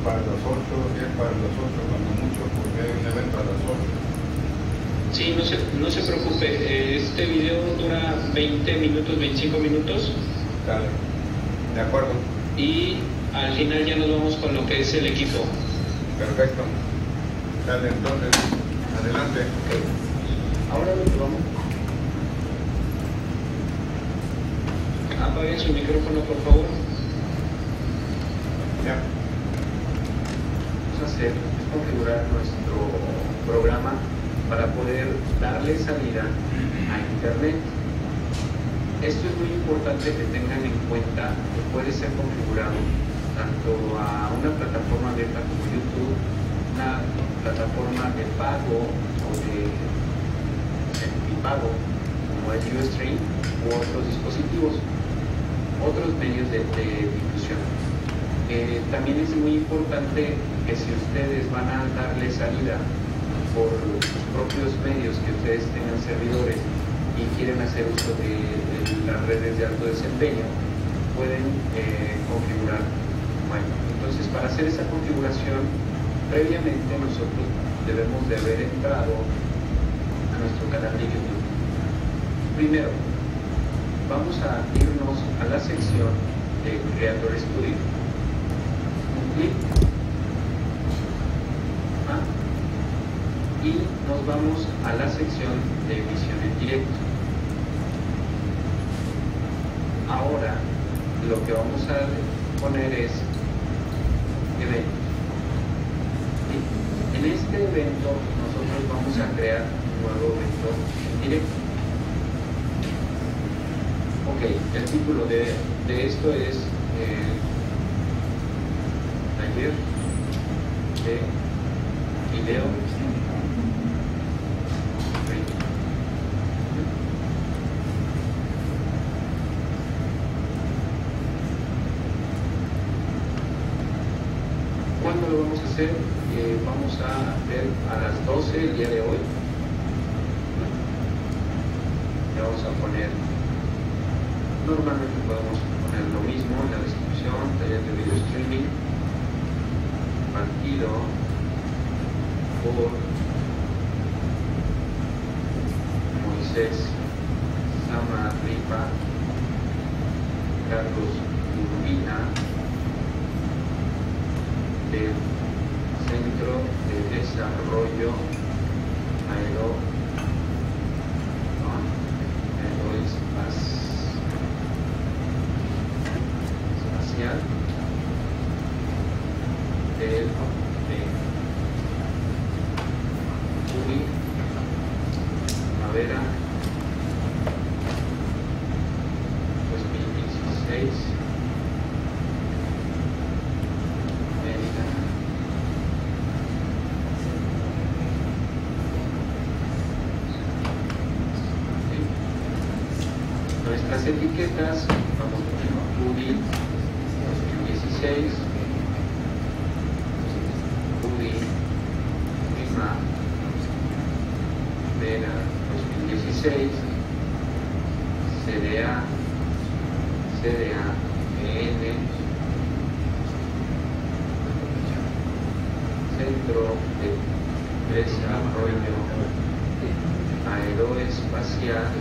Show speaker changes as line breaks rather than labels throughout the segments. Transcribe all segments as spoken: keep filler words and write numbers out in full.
para las ocho, diez para las ocho, cuando mucho, porque hay un evento a las ocho.
Sí, no se, no se preocupe, este video dura veinte minutos, veinticinco minutos.
Dale, de acuerdo.
Y al final ya nos vamos con lo que es el equipo.
Perfecto. Dale, entonces, adelante.
Okay. Ahora lo que vamos. Apaguen su micrófono, por favor.
Ya.
Vamos a hacer es configurar nuestro programa para poder darle salida a Internet. Esto es muy importante que tengan en cuenta que puede ser configurado tanto a una plataforma abierta como YouTube, una plataforma de pago o de pago como es Ustream u otros dispositivos, otros medios de, de difusión. Eh, también es muy importante que si ustedes van a darle salida por sus propios medios, que ustedes tengan servidores y quieren hacer uso de, de las redes de alto desempeño, pueden eh, configurar. Bueno, entonces para hacer esa configuración, previamente nosotros debemos de haber entrado a nuestro canal de YouTube. Primero, vamos a irnos a la sección de Creator Studio. Un clic. Ah, y nos vamos a la sección de emisión en directo. Ahora lo que vamos a poner es eventos. En este evento nosotros vamos a crear un nuevo evento en directo. Ok, el título de, de esto es eh, taller de video. ¿Cuándo lo vamos a hacer? Eh, vamos a ver a las doce el día de hoy. Le vamos a poner, normalmente podemos poner lo mismo en la descripción, taller de video streaming, partido por Moisés Samarripa Carlos Urbina, del Centro de Desarrollo Aero, no, Aeroespacial del de Ubi, Primavera dos mil dieciséis. Nuestras etiquetas, vamos a poner UDI dos mil dieciséis, UDI Prima Vera dos mil dieciséis, C D A, C D A E N, Centro de Desarrollo Aeroespacial.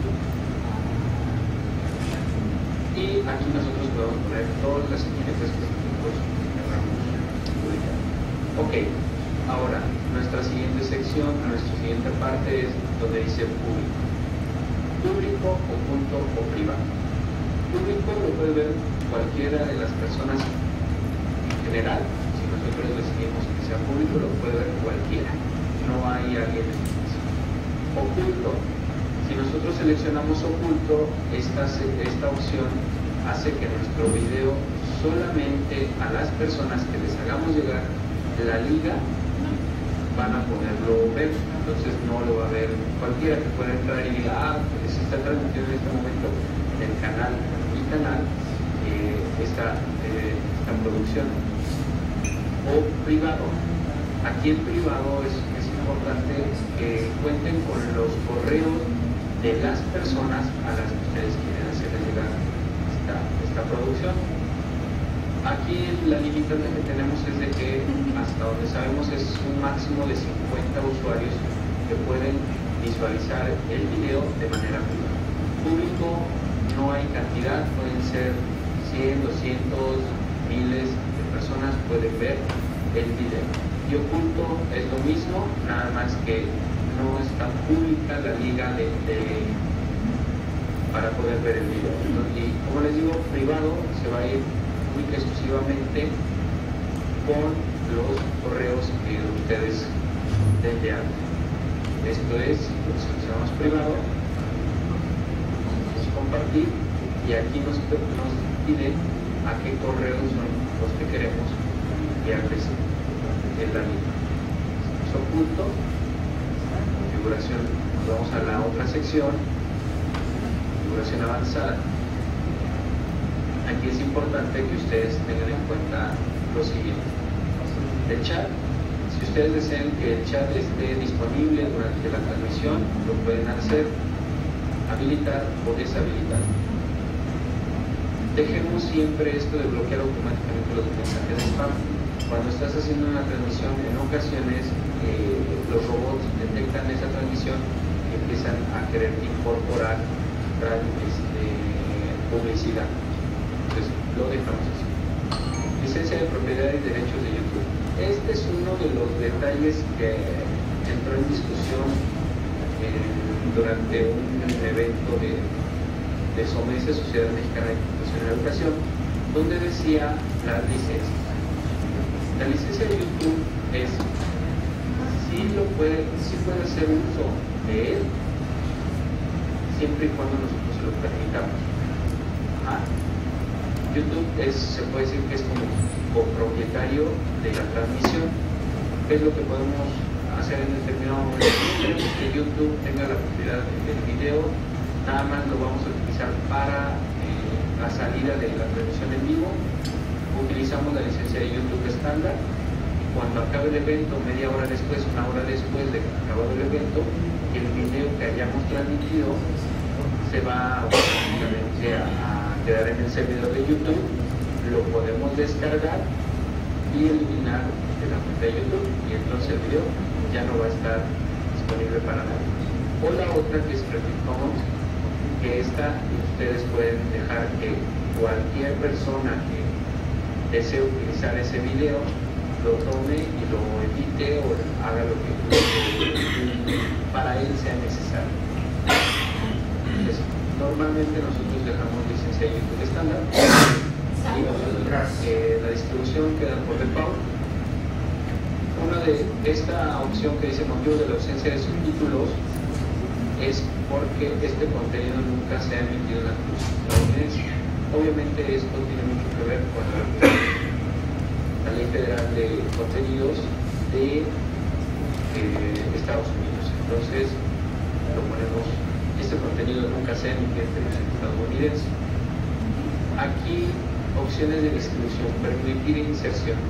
Y aquí nosotros podemos poner todas las etiquetas que nosotros queramos publicar. Ok, ahora nuestra siguiente sección, nuestra siguiente parte es donde dice público. Público, oculto o privado. Público lo puede ver cualquiera de las personas en general. Si nosotros decidimos que sea público, lo puede ver cualquiera. No hay alguien específico. Oculto. Si nosotros seleccionamos oculto, esta, esta opción hace que nuestro video solamente a las personas que les hagamos llegar la liga van a poderlo ver. Entonces no lo va a ver cualquiera que pueda entrar y diga, ah, pues se está transmitiendo en este momento en el canal, en mi canal, eh, esta, eh, esta producción. O privado. Aquí en privado es, es importante que cuenten con los correos de las personas a las que ustedes quieren hacerles llegar esta, esta producción. Aquí la limitante que tenemos es de que hasta donde sabemos es un máximo de cincuenta usuarios que pueden visualizar el video de manera privada. Público no hay cantidad, pueden ser cien, doscientos, miles de personas pueden ver el video. Y oculto es lo mismo, nada más que no está pública la liga de, de, para poder ver el video. Y como les digo, privado se va a ir única y exclusivamente con los correos que ustedes den de alta. Esto es, lo seleccionamos privado, vamos a compartir y aquí nos, nos pide a qué correos son los que queremos enviarles en la línea. Es oculto, configuración, nos vamos a la otra sección, configuración avanzada. Aquí es importante que ustedes tengan en cuenta lo siguiente. El chat, si ustedes desean que el chat esté disponible durante la transmisión, lo pueden hacer, habilitar o deshabilitar. Dejemos siempre esto de bloquear automáticamente los mensajes de spam. Cuando estás haciendo una transmisión, en ocasiones eh, los robots detectan esa transmisión y empiezan a querer incorporar este, publicidad. Entonces lo dejamos así. Licencia de propiedad y derechos de YouTube. Este es uno de los detalles que entró en discusión eh, durante un evento de, de SOMESE, Sociedad Mexicana de Computación y Educación, donde decía las licencias. La licencia de YouTube es, sí, lo puede, sí puede hacer uso de él, siempre y cuando nosotros se lo permitamos. Ajá. YouTube es, se puede decir que es como copropietario de la transmisión. ¿Qué es lo que podemos hacer en determinado momento? Queremos que YouTube tenga la propiedad del video, nada más lo vamos a utilizar para eh, la salida de la transmisión en vivo. Utilizamos la licencia de YouTube estándar. Cuando acabe el evento, media hora después, una hora después de acabado el evento, el video que hayamos transmitido se va automáticamente a, a quedar en el servidor de YouTube, lo podemos descargar y eliminar de la cuenta de YouTube, y entonces el video ya no va a estar disponible para nadie. O la otra que es Creative Commons, que esta ustedes pueden dejar que cualquier persona que desee utilizar ese video lo tome y lo edite o haga lo que para él sea necesario. Entonces, normalmente nosotros dejamos licencia de YouTube estándar y eh, la distribución queda por default. Una de esta opción que dice motivo de la ausencia de subtítulos es porque este contenido nunca se ha emitido en la estadounidense. Obviamente esto tiene mucho que ver con la, la Ley Federal de Contenidos de eh, Estados Unidos. Entonces lo ponemos, este contenido nunca se ha emitido en televisión estadounidense. Aquí opciones de distribución, permitir inserción.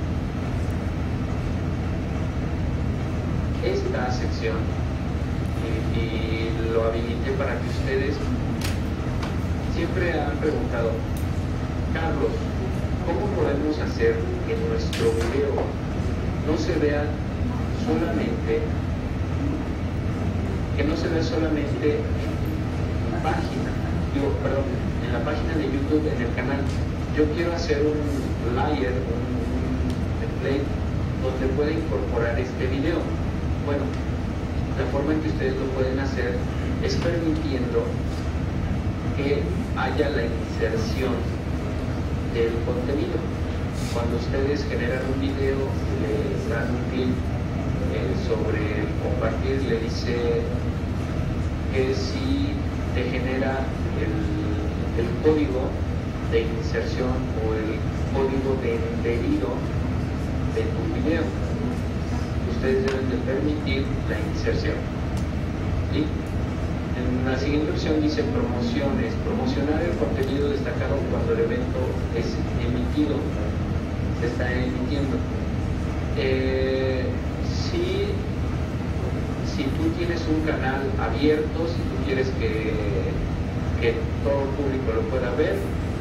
Esta sección y, y lo habilité para que ustedes siempre han preguntado, Carlos, ¿cómo podemos hacer que nuestro video no se vea solamente, que no se vea solamente en la página, digo, perdón, en la página de YouTube, en el canal? Yo quiero hacer un layer, un, un template donde pueda incorporar este video. Bueno, la forma en que ustedes lo pueden hacer es permitiendo que haya la inserción del contenido. Cuando ustedes generan un video, le dan un clic eh, sobre compartir, le dice que si te genera el, el código de inserción o el código de embedido de tu video, ustedes deben de permitir la inserción. ¿Sí? En la siguiente opción dice promociones, promocionar el contenido destacado cuando el evento es emitido, se está emitiendo. Eh, si, si tú tienes un canal abierto, si tú quieres que, que todo el público lo pueda ver,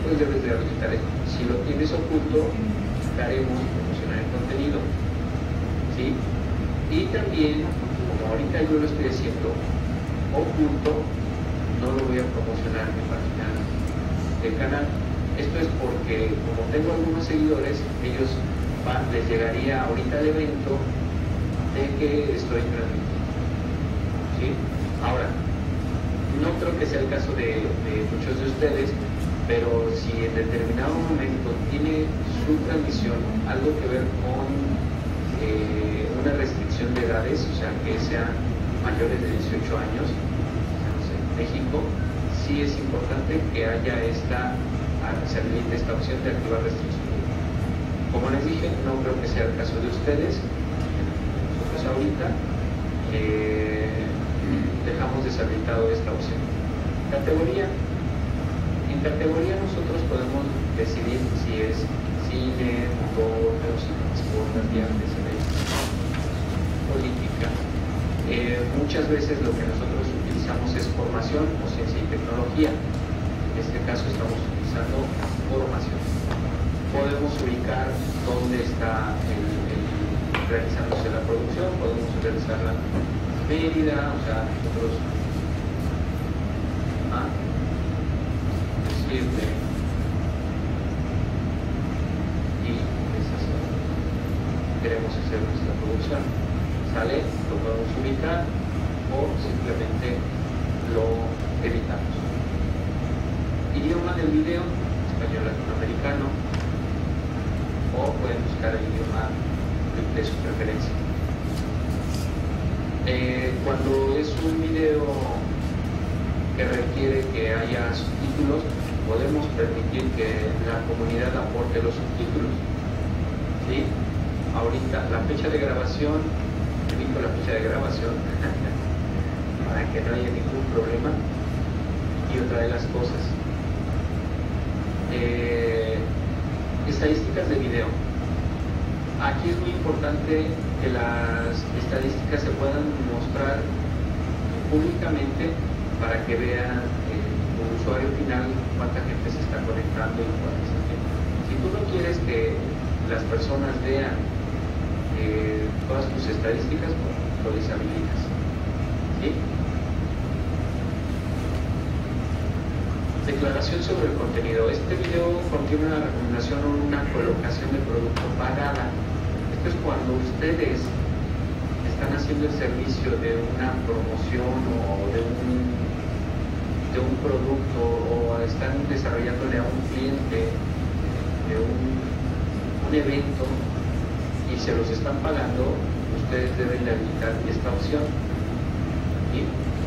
pues debes de habilitar esto. Si lo tienes oculto, daremos promocionar el contenido, ¿sí? Y también, como ahorita yo lo estoy haciendo oculto, no lo voy a promocionar en mi página del canal. Esto es porque, como tengo algunos seguidores, ellos van, les llegaría ahorita el evento de que estoy transmitiendo, ¿sí? Ahora, no creo que sea el caso de, de muchos de ustedes, pero si en determinado momento tiene su transmisión algo que ver con eh, una restricción de edades, o sea, que sean mayores de dieciocho años, en México, sí es importante que haya esta, se habilite esta opción de activar restricciones. Como les dije, no creo que sea el caso de ustedes. Nosotros ahorita eh, dejamos deshabilitado esta opción. Categoría. En categoría nosotros podemos decidir si es cine, motor, transportes, viajes, eventos, política. Eh, muchas veces lo que nosotros utilizamos es formación o ciencia y tecnología. En este caso estamos utilizando formación. Podemos ubicar dónde está el, el, realizándose la producción, podemos realizarla en Mérida, o sea, nosotros ah, decirle y esa zona queremos hacer nuestra producción. Sale, lo podemos ubicar o simplemente lo editamos. Idioma del video, español latinoamericano, o pueden buscar el idioma de su preferencia. Eh, cuando es un video que requiere que haya subtítulos, podemos permitir que la comunidad aporte los subtítulos, ¿sí? Ahorita la fecha de grabación, indico la fecha de grabación para que no haya ningún problema. Y otra de las cosas, eh, estadísticas de video. Aquí es muy importante que las estadísticas se puedan mostrar públicamente para que vean el usuario final cuánta gente se está conectando y cuánta gente. Si tú no quieres que las personas vean eh, todas tus estadísticas, pues lo deshabilitas, ¿sí? Declaración sobre el contenido. Este video contiene una recomendación o una colocación de producto pagada. Esto es cuando ustedes están haciendo el servicio de una promoción o de un, de un producto o están desarrollándole a un cliente de un, un evento y se los están pagando, ustedes deben de habilitar esta opción. ¿Sí?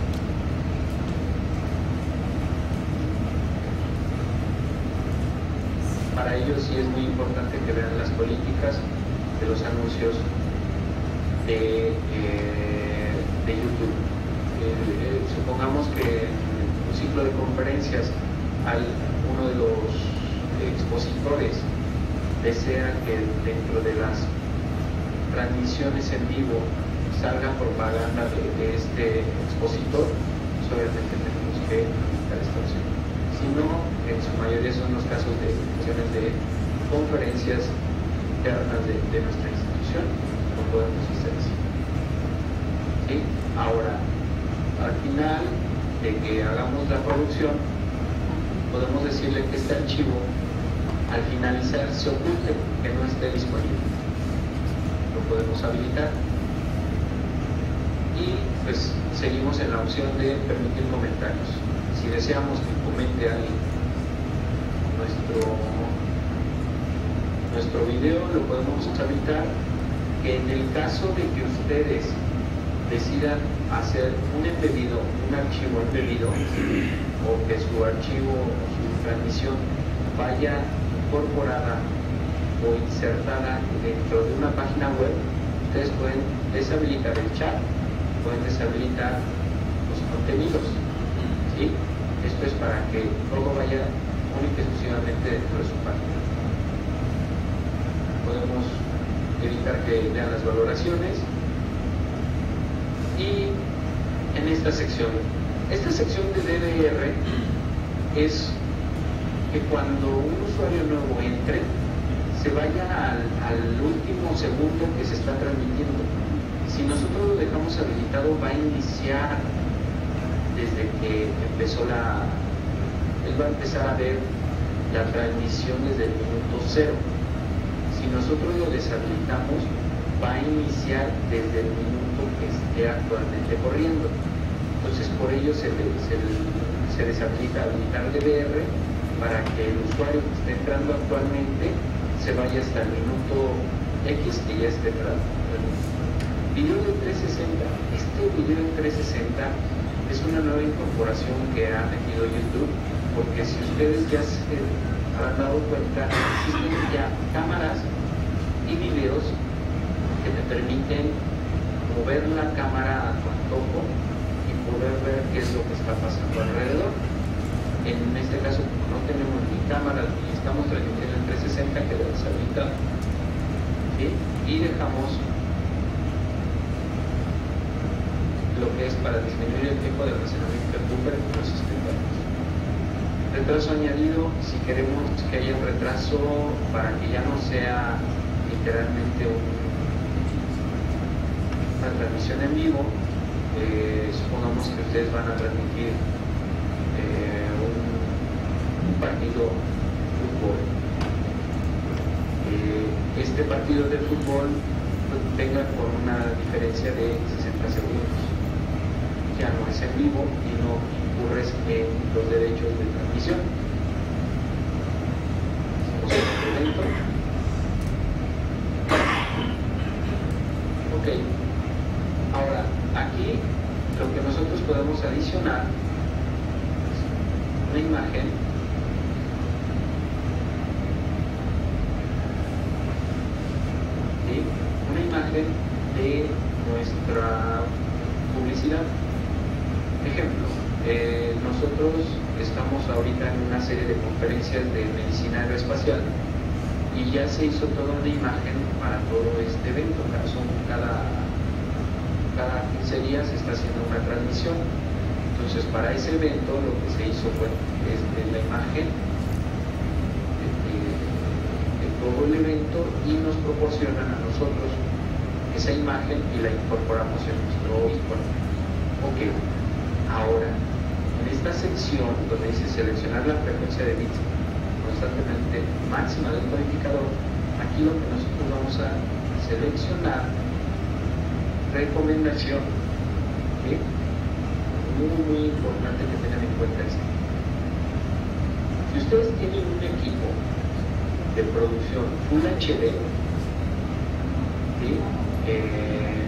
Para ellos sí es muy importante que vean las políticas de los anuncios de, eh, de YouTube. Eh, eh, supongamos que en un ciclo de conferencias al, uno de los expositores desea que dentro de las transmisiones en vivo salga propaganda de, de este expositor, pues obviamente tenemos que habilitar esta opción. Si no, en su mayoría son los casos de cuestiones de conferencias internas de, de nuestra institución, no podemos hacer así. ¿Sí? Ahora, al final de que hagamos la producción, podemos decirle que este archivo, al finalizar, se oculte, que no esté disponible. Lo podemos habilitar. Y pues seguimos en la opción de permitir comentarios. Si deseamos que comente alguien nuestro, nuestro video, lo podemos habilitar. En el caso de que ustedes decidan hacer un embedido, un archivo embedido, o que su archivo o su transmisión vaya incorporada o insertada dentro de una página web, ustedes pueden deshabilitar el chat, pueden deshabilitar los contenidos, ¿sí? Esto es para que todo vaya única y exclusivamente dentro de su página. Podemos evitar que vean las valoraciones. Y en esta sección, esta sección de D V R es que cuando un usuario nuevo entre, se vaya al, al último segundo que se está transmitiendo. Si nosotros lo dejamos habilitado, va a iniciar desde que empezó la... Él va a empezar a ver la transmisión desde el minuto cero. Si nosotros lo deshabilitamos, va a iniciar desde el minuto que esté actualmente corriendo. Entonces, por ello se, le, se, se deshabilita habilitar D V R para que el usuario que esté entrando actualmente se vaya hasta el minuto X que ya esté entrando. Video de trescientos sesenta. Este video en trescientos sesenta es una nueva incorporación que ha metido YouTube, porque si ustedes ya se habrán dado cuenta, existen ya cámaras y videos que te permiten mover la cámara a tu antojo y poder ver qué es lo que está pasando alrededor. En este caso, como no tenemos ni cámara ni estamos transmitiendo en trescientos sesenta, que lo deshabilitamos, ¿sí? Y dejamos lo que es para disminuir el tiempo de almacenamiento del buffer en los sistemas. Retraso añadido, si queremos que haya un retraso para que ya no sea literalmente un, una transmisión en vivo, eh, supongamos que ustedes van a transmitir eh, un, un partido de fútbol. Eh, este partido de fútbol venga con una diferencia de sesenta segundos. Ya no es en vivo y no incurres en los derechos de transmisión. Hacemos el incremento. Ok. Ahora, aquí lo que nosotros podemos adicionar es una imagen ¿sí? Una imagen de nuestra publicidad. Ejemplo, eh, nosotros estamos ahorita en una serie de conferencias de medicina aeroespacial y ya se hizo toda una imagen para todo este evento. Son cada, cada quince días se está haciendo una transmisión. Entonces, para ese evento lo que se hizo fue este, la imagen de, de, de todo el evento y nos proporcionan a nosotros esa imagen y la incorporamos en nuestro icono. Ok. Ahora, en esta sección donde dice seleccionar la frecuencia de bits constantemente máxima del codificador, aquí lo que nosotros vamos a seleccionar recomendación. ¿Sí? Muy, muy importante que tengan en cuenta esto. Si ustedes tienen un equipo de producción Full H D, ¿sí? eh,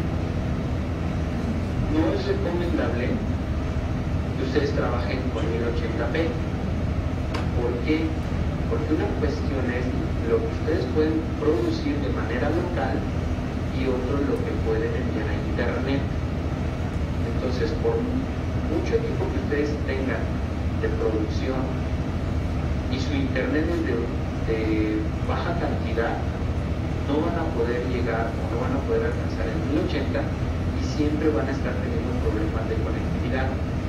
no es recomendable que ustedes trabajen con mil ochenta p. ¿Por qué? Porque una cuestión es lo que ustedes pueden producir de manera local y otro lo que pueden enviar a internet. Entonces, por mucho equipo que ustedes tengan de producción y su internet es de, de baja cantidad, no van a poder llegar o no van a poder alcanzar el mil ochenta y siempre van a estar teniendo problemas de conectividad.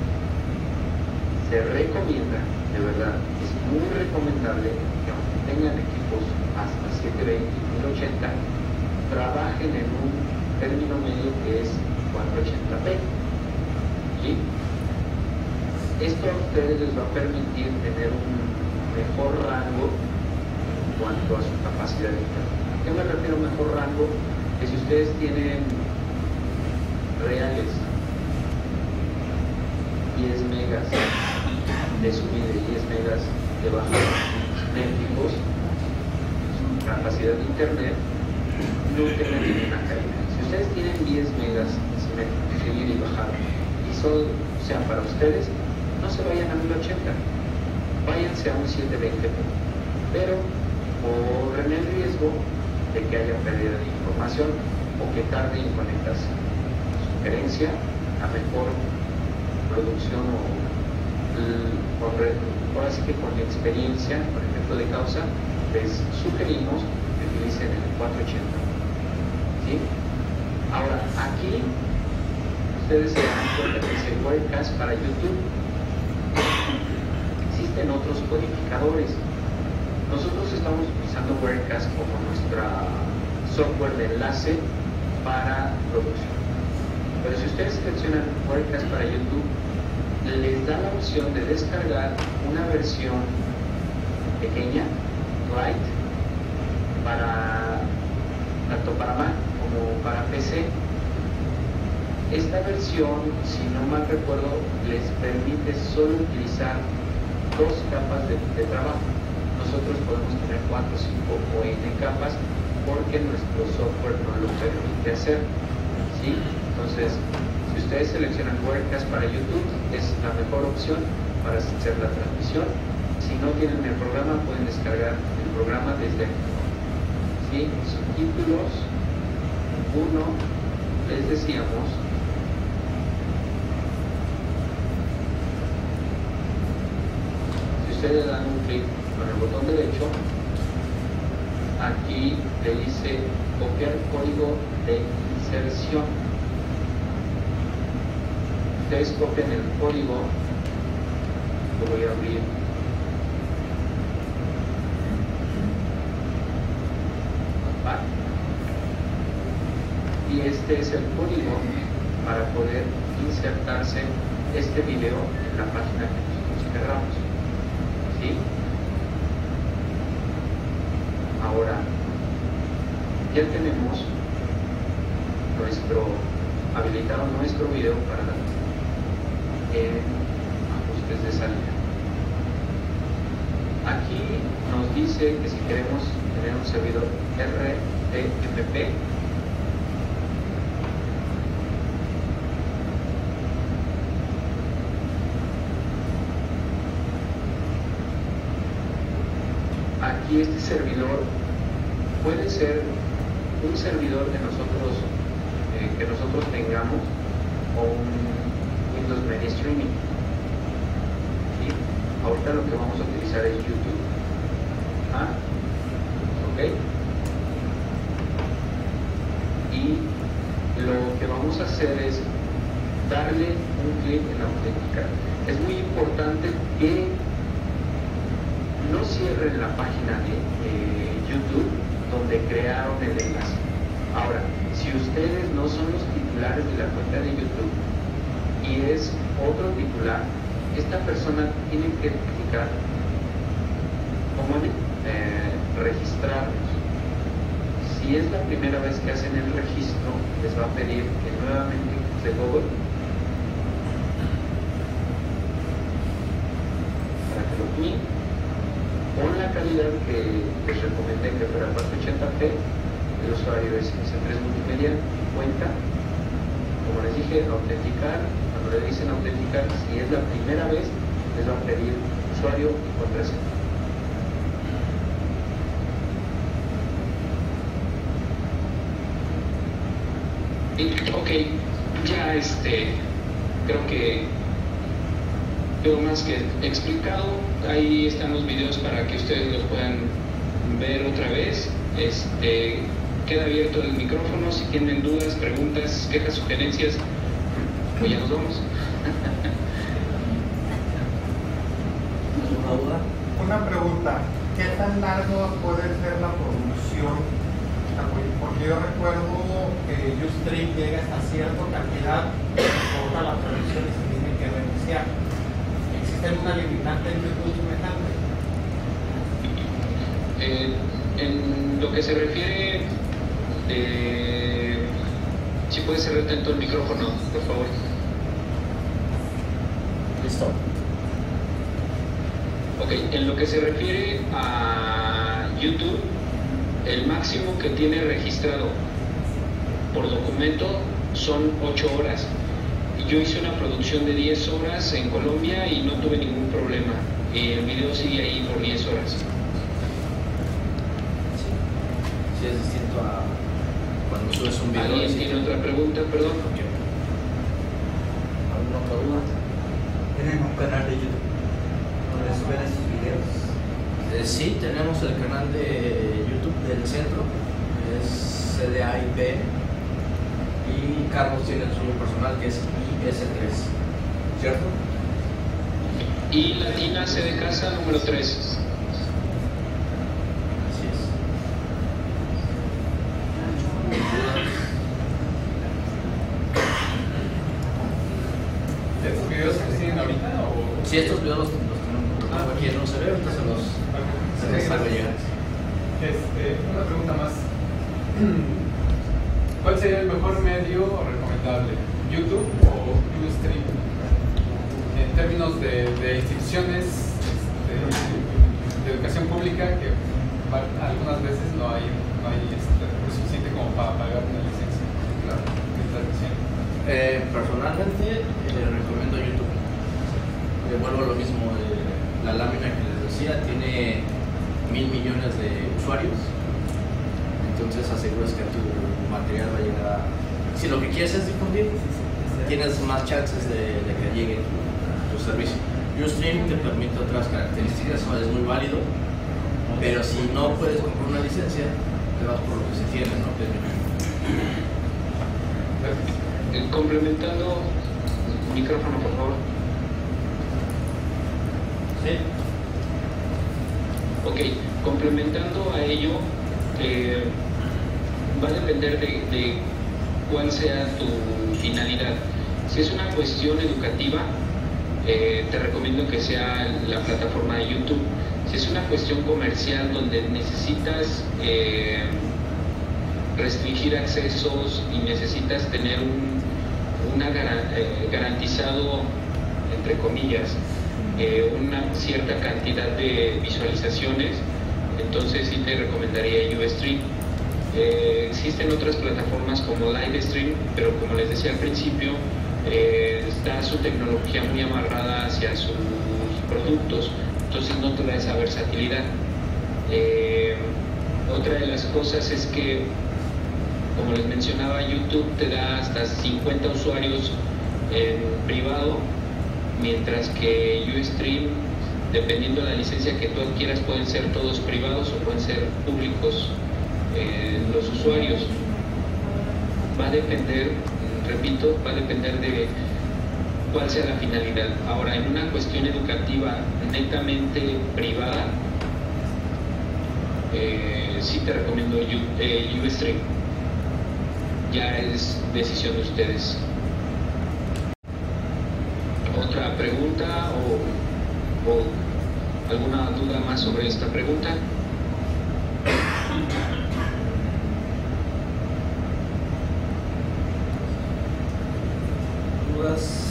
Se recomienda, de verdad, es muy recomendable que aunque tengan equipos hasta setecientos veinte y mil ochenta, trabajen en un término medio que es cuatrocientos ochenta p. ¿Sí? Esto a ustedes les va a permitir tener un mejor rango en cuanto a su capacidad de internet. ¿A qué me refiero mejor rango? Que si ustedes tienen reales diez megas de subida y diez megas de bajada cinéticos, su capacidad de internet no tiene ninguna caída. Si ustedes tienen diez megas cinéticos de subida y bajada y solo sean para ustedes, no se vayan a mil ochenta, váyanse a un setecientos veinte p, pero corren el riesgo de que haya pérdida de información o que tarde en conectarse. Sugerencia a mejor producción o con, ahora sí que con la experiencia, por ejemplo de causa, les sugerimos que utilicen el cuatrocientos ochenta. ¿Sí? Ahora, aquí ustedes se dan cuenta que es el webcast para YouTube. Existen existen otros codificadores. Nosotros estamos utilizando WordCast como nuestra software de enlace para producción. Pero si ustedes seleccionan WordCast para YouTube, les da la opción de descargar una versión pequeña, light, para tanto para Mac como para P C. Esta versión, si no mal recuerdo, les permite solo utilizar dos capas de, de trabajo. Nosotros podemos tener cuatro, cinco o N capas porque nuestro software no lo permite hacer, ¿sí? Entonces, si ustedes seleccionan WordCast para YouTube, es la mejor opción para hacer la transmisión. Si no tienen el programa, pueden descargar el programa desde aquí, ¿sí? Subtítulos uno, les decíamos, si ustedes dan un clic con el botón derecho, aquí le dice copiar código de inserción. Ustedes copian el código, lo voy a abrir. Y este es el código para poder insertarse este video en la página que nosotros querramos, ¿sí? Ahora ya tenemos nuestro habilitado nuestro video para en ajustes de salida. Aquí nos dice que si queremos tener un servidor R T M P, aquí este servidor puede ser un servidor que nosotros eh, que nosotros tengamos o un Windows Media Streaming, ¿sí? Ahorita lo que vamos a utilizar es YouTube. ¿Ah? ¿Ok? Y lo que vamos a hacer es darle un clic en autenticar. Es muy importante que no cierren la página de eh, YouTube donde crearon el enlace. Ahora, si ustedes no son los titulares de la cuenta de YouTube y es otro titular, esta persona tiene que clicar como en eh, registrarnos. Si es la primera vez que hacen el registro, les va a pedir que nuevamente de Google para que lo cliquen con la calidad que les recomendé, que fuera cuatrocientos ochenta p. El usuario es ese tres Multimedia, cuenta, como les dije, autenticar. Cuando le dicen autenticar, si es la primera vez, les va a pedir usuario y contraseña.
Ok, ya este, creo que tengo más que explicado. Ahí están los videos para que ustedes los puedan ver otra vez. Este, queda abierto el micrófono si tienen dudas, preguntas, quejas, sugerencias. Pues ya nos vamos.
¿Alguna duda?
Una pregunta, ¿qué tan largo puede ser la producción? Porque yo recuerdo que Ustream llega hasta cierta cantidad, corta la producción y se tiene que reiniciar. ¿Existe alguna limitante en YouTube semejante?
Eh, en lo que se refiere, eh, si puedes cerrar tanto el micrófono, por favor.
Listo.
Ok, en lo que se refiere a YouTube, el máximo que tiene registrado por documento son ocho horas. Yo hice una producción de diez horas en Colombia y no tuve ningún problema. Y el video sigue ahí por diez horas.
Sí, sí es distinto a cuando subes un video.
¿Alguien tiene otra pregunta? Perdón.
¿Alguna otra duda?
¿Tienen un canal de YouTube donde suben esos videos?
Eh, sí, tenemos el canal de YouTube del centro, que es C D A I P, y Carlos tiene el suyo personal, que es I S tres, ¿cierto?
Y Latina C de casa número tres.
Así es.
¿Estos videos se siguen ahorita o...?
Sí, estos videos los, los tenemos aquí en un C V, ahorita se los, se los hago llegar.
Este, una pregunta más. ¿Cuál sería el mejor medio recomendable? ¿YouTube o Ustream? En términos de, de instituciones de, de educación pública, que algunas veces no hay, no hay este, lo suficiente como para pagar una licencia de transmisión.
Eh, personalmente eh, recomiendo YouTube. Eh, vuelvo a lo mismo, eh, la lámina que les decía tiene mil millones de usuarios, entonces aseguras que tu material va a llegar a... Si lo que quieres es difundir, tienes más chances de, de que llegue tu, tu servicio. Ustream te permite otras características, es muy válido, pero si no puedes comprar una licencia, te vas por lo que se tiene, ¿no? Que es
Eh, Complementando, micrófono por favor.
Sí.
Ok, complementando a ello, eh, va a depender de, de cuál sea tu finalidad. Si es una cuestión educativa, eh, te recomiendo que sea la plataforma de YouTube. Si es una cuestión comercial donde necesitas eh, restringir accesos y necesitas tener un una gar- eh, garantizado, entre comillas, eh, una cierta cantidad de visualizaciones, entonces sí te recomendaría Ustream. Eh, existen otras plataformas como Livestream, pero como les decía al principio, eh, está su tecnología muy amarrada hacia sus productos, entonces no te da esa versatilidad. Eh, otra de las cosas es que, como les mencionaba, YouTube te da hasta cincuenta usuarios en privado, mientras que Ustream, dependiendo de la licencia que tú adquieras, pueden ser todos privados o pueden ser públicos eh, los usuarios. Va a depender, repito, va a depender de cuál sea la finalidad. Ahora, en una cuestión educativa netamente privada, eh, sí te recomiendo U- eh, Ustream. Ya es decisión de ustedes. ¿Otra pregunta o, o alguna duda más sobre esta pregunta?
¿Dudas?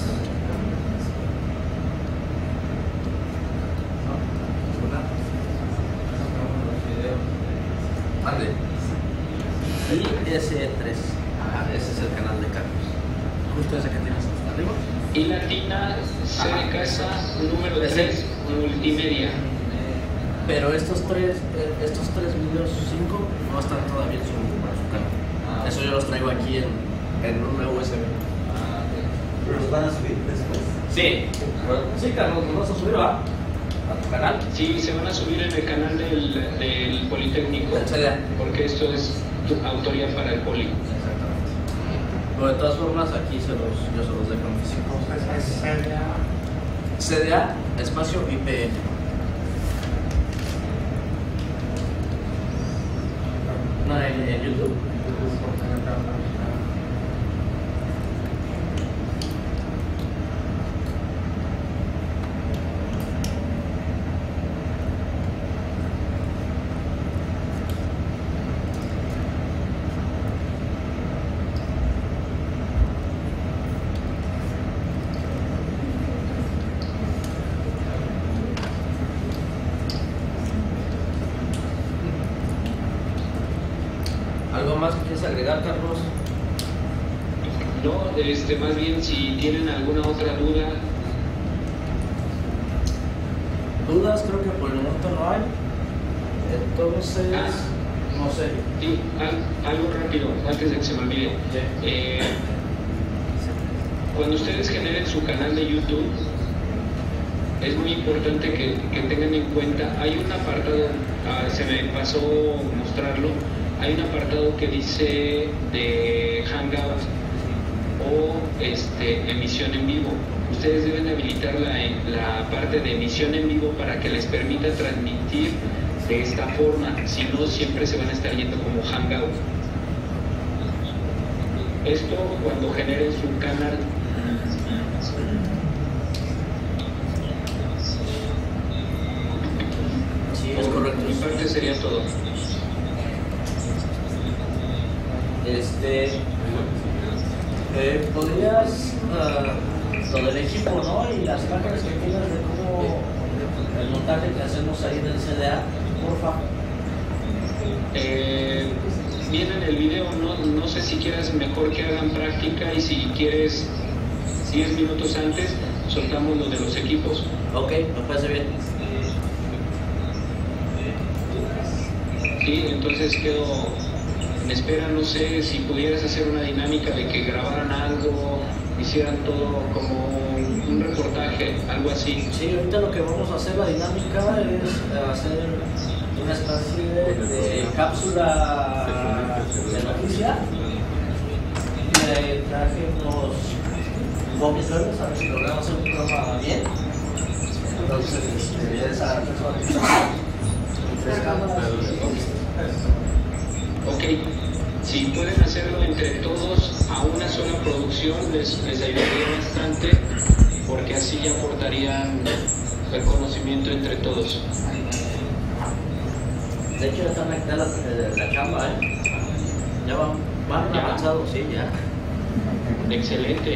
¿No? ¿Alguna? Mande. I S tres. Ah, ese es el canal de Carlos. Justo ese que tienes hasta arriba.
Y Latina C de casa número tres, multimedia.
Pero estos tres, eh, estos tres videos, cinco, no están todavía en su, en su canal. Eso yo los traigo aquí en, en una U S B.
¿Pero los van a subir después?
Sí, sí, Carlos, ¿nos vas a subir, va? ¿A tu canal?
Sí, se van a subir en el canal del, del Politécnico,
Del C D A.
porque esto es tu autoría para el Poli.
Exactamente. Pero de todas formas, aquí se los, yo se los dejo en físico.
Entonces es C D A.
C D A, espacio I P N. No, en, en YouTube. ¿Algo más que quieres agregar, Carlos?
No, este, más bien si tienen alguna otra duda,
Dudas, creo que por el momento no hay. Entonces,
Ah.
no sé.
sí, al- algo rápido, antes de que se me olvide.
Sí.
Eh, cuando ustedes generen su canal de YouTube, es muy importante que, que tengan en cuenta, hay un apartado, ah, se me pasó mostrarlo, hay un apartado que dice de Hangout o este, emisión en vivo. Ustedes deben habilitar la, la parte de emisión en vivo para que les permita transmitir de esta forma, si no siempre se van a estar yendo como Hangout. Esto cuando generen su canal.
Sí, es correcto.
Por mi parte sería todo.
Este, eh, ¿podrías, uh, lo del equipo, ¿no? Y las imágenes que tienes de cómo el montaje que hacemos ahí en el C D A, porfa?
Eh, viene en el video, no, no sé si quieres mejor que hagan práctica y si quieres diez minutos antes, soltamos lo de los equipos.
Ok, me parece bien.
Sí, entonces quedo en espera, no sé si pudieras hacer una dinámica de que grabaran algo, hicieran todo como un reportaje, algo así.
Sí, ahorita lo que vamos a hacer, la dinámica, es hacer una especie de, de cápsula de noticia. Le traje unos monitores a ver si logramos hacer un programa bien. Entonces, este, esa persona que está tres cámaras.
Ok, si pueden hacerlo entre todos a una sola producción, les, les ayudaría bastante, porque así ya aportarían el conocimiento entre todos.
De hecho, ya están aquí la, la, la chamba, ¿eh? Ya van, van avanzados, sí, ya.
Excelente.
¿Eh?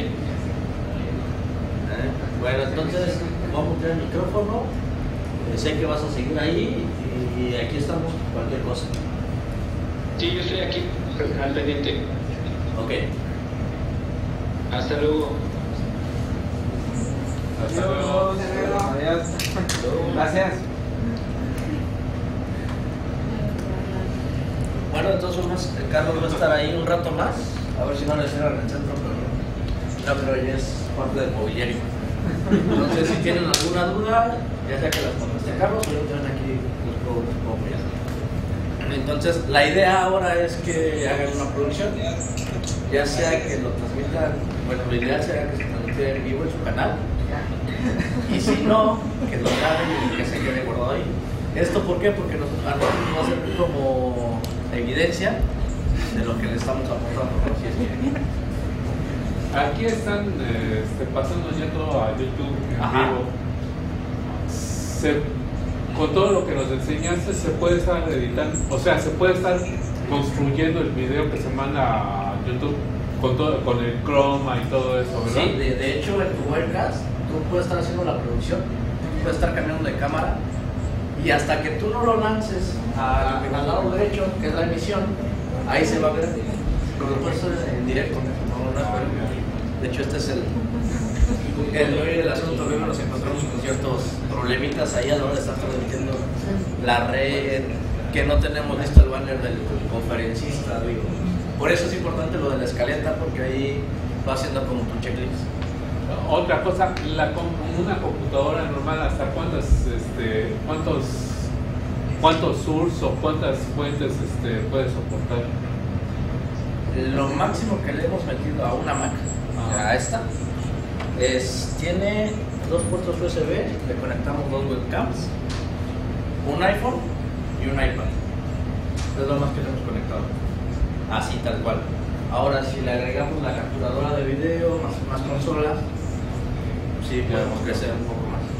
Bueno, entonces vamos a tener el micrófono. Eh, sé que vas a seguir ahí y aquí estamos cualquier cosa.
Sí, yo estoy aquí al pendiente.
Ok.
Hasta luego.
Hasta luego.
Adiós. Gracias.
Bueno, entonces vamos, Carlos va a estar ahí un rato más. A ver si no le cierran el centro, pero no, pero ya es parte del mobiliario. Entonces, si tienen alguna duda, ya sea que las conteste Carlos o yo tengo aquí los puedo apoyar. Entonces, la idea ahora es que hagan una producción, ya sea que lo transmitan, bueno, lo ideal sería que se transmita en vivo en su canal, y si no, que lo graben y que se quede guardado ahí. ¿Esto por qué? Porque nos, a nosotros nos va a servir como evidencia de lo que le estamos aportando. Así es que...
Aquí están eh, este, pasando ya todo a YouTube en
Ajá.
vivo. Se, con todo lo que nos enseñaste se puede estar editando, o sea, se puede estar construyendo el video que se manda a YouTube con todo, con el croma y todo eso, ¿verdad?
Sí, de, de hecho en tu webcast tú puedes estar haciendo la producción, puedes estar cambiando de cámara y hasta que tú no lo lances a- al lado derecho, que es la emisión, ahí se va a ver. Pero lo puedes hacer en directo, no, no es problema. De hecho este es el el meollo del asunto. Luego nos encontramos con ciertos problemitas ahí a la hora de estar transmitiendo la red, que no tenemos listo el banner del conferencista, digo. Por eso es importante lo de la escaleta, porque ahí va haciendo como tu checklist.
Otra cosa, la, com- una computadora normal, ¿hasta cuántas, este, cuántos, cuántos source o cuántas fuentes este, puede soportar?
Lo máximo que le hemos metido a una Mac,
Ah.
a esta, es, tiene dos puertos U S B, le conectamos dos webcams, un iPhone y un iPad. Es lo más que le hemos conectado. Así, tal cual. Ahora, si le agregamos la capturadora de video, más, más consolas, sí podemos crecer un poco más.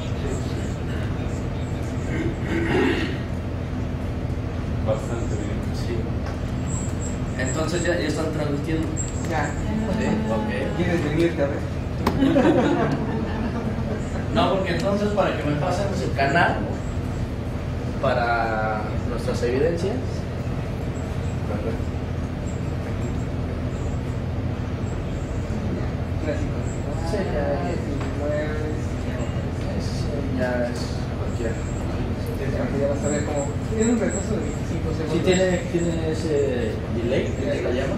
Bastante bien.
Sí. Entonces ya, ya están transmitiendo.
Ya.
Sí, ok.
¿Quieres venirte a ver?
No, porque entonces para que me pasen su canal para nuestras evidencias. Sí, ya, ya es cualquiera.
Ya vas a ver como. Tiene un retraso de veinticinco segundos.
Sí, tiene, tiene ese delay, que se la llama.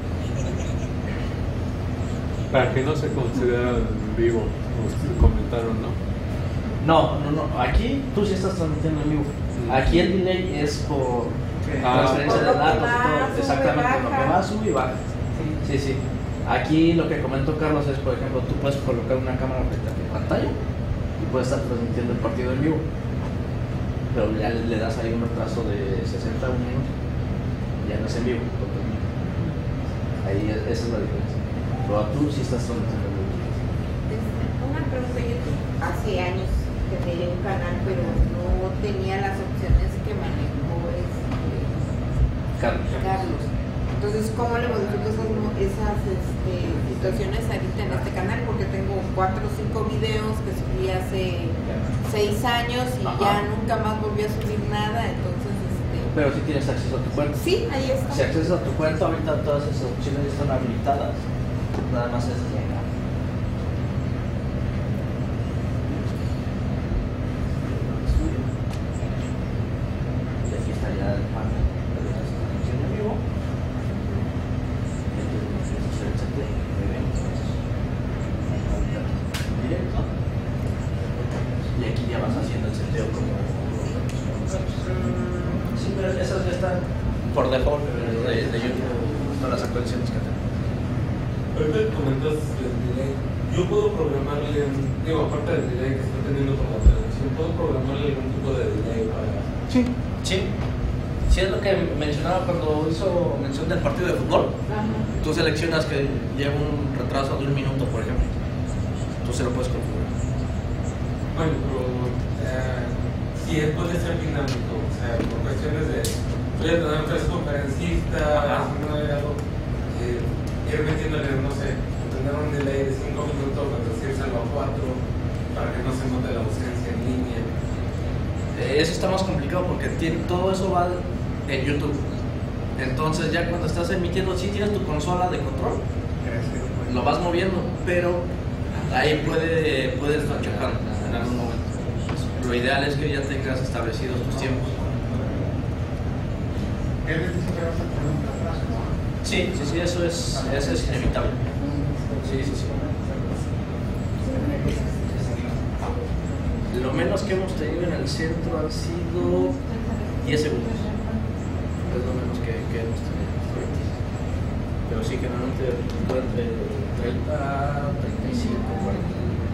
Para que no se considera en vivo, ustedes comentaron, ¿no?
No, no, no. Aquí tú sí estás transmitiendo en vivo. Aquí el delay es por
Ah.
transferencia de datos y todo. Exactamente, lo que va, sube y baja. Sí, sí. Aquí lo que comentó Carlos es, por ejemplo, tú puedes colocar una cámara frente a tu pantalla y puedes estar transmitiendo el partido en vivo, pero ya le das ahí un retraso de sesenta minutos, ya no es en vivo. Ahí esa es la diferencia. Pero tú sí estás transmitiendo en vivo.
Una pregunta, yo hace años que tenía un canal, pero no tenía las opciones que manejó este
Carlos.
Carlos. Entonces, ¿cómo le modifico esas, esas este, situaciones ahorita en este canal? Porque tengo cuatro o cinco videos que subí hace seis años y
Ajá.
ya nunca más volví a subir nada, entonces... Este...
Pero si tienes acceso a tu cuenta.
Sí, ahí está.
Si accesas a tu cuenta, ahorita todas esas opciones están habilitadas. Nada más es llegar. Y aquí está ya el panel de la transmisión en vivo. Y aquí tenemos el chat de eventos. Directo. Y aquí ya vas haciendo el seteo como. Sí, pero esas ya están por default de, de YouTube, todas las actualizaciones que tenemos.
Ahorita que comentas del delay, yo puedo programarle, digo, aparte del delay que está teniendo por la televisión, puedo programarle algún tipo de delay para...
Sí, sí. Sí, es lo que mencionaba cuando hizo mención del partido de fútbol.
Ajá.
Tú seleccionas que lleva un retraso de un minuto, por ejemplo. Tú se lo puedes configurar.
Bueno, pero eh, sí, puede ser dinámico, o sea, por cuestiones de... Voy a tener tres conferencistas, no hay algo, eh, ir metiéndole, no sé, tener un delay de cinco minutos, reducírselo a cuatro, para que no se note la ausencia en línea.
Eh, Eso está más complicado porque tiene, todo eso va en YouTube. Entonces ya cuando estás emitiendo, sí tienes tu consola de control, lo vas moviendo, pero ahí puede, puede estar chocando en algún momento. Lo ideal es que ya tengas establecidos tus tiempos.
¿Él dice que vas a poner un retraso?
Sí, sí, sí, eso es, eso es inevitable. Sí, sí, sí. Lo menos que hemos tenido en el centro han sido diez segundos. Es lo menos que, que hemos tenido. Pero sí, generalmente entre treinta, treinta y cinco, cuarenta.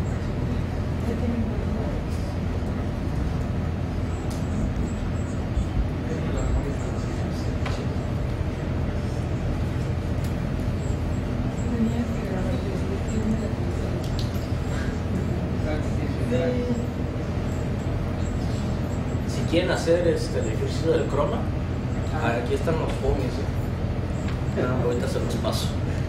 Si quieren hacer este, el ejercicio del croma, aquí están los fomies. ¿eh? Ahorita se los paso.